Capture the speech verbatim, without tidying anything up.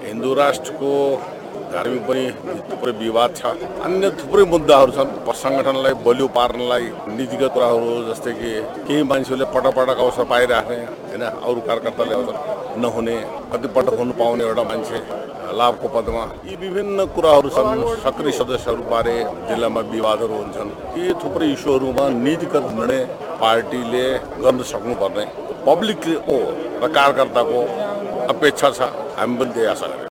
हिन्दू राष्ट्रको धार्मिक पनि थुप्रै विवाद छ। अन्य थुप्रै मुद्दाहरू छन्। सङ्गठनलाई बलियो पार्नलाई नीतिगत कुराहरू जस्तै कि केही मान्छेहरूले पटक अवसर पाइराख्ने होइन, अरू कार्यकर्ताले अवसर नहुने, कतिपटक हुनु पाउने एउटा मान्छे लाभको पदमा, यी विभिन्न कुराहरू छन्। सक्रिय सदस्यहरूबारे जिल्लामा विवादहरू हुन्छन्। यी थुप्रै इस्युहरूमा नीतिगत निर्णय पार्टीले गर्न सक्नुपर्ने पब्लिकको र कार्यकर्ताको अपेक्षा छ। हामी पनि त्यही आशा गरेका छौँ।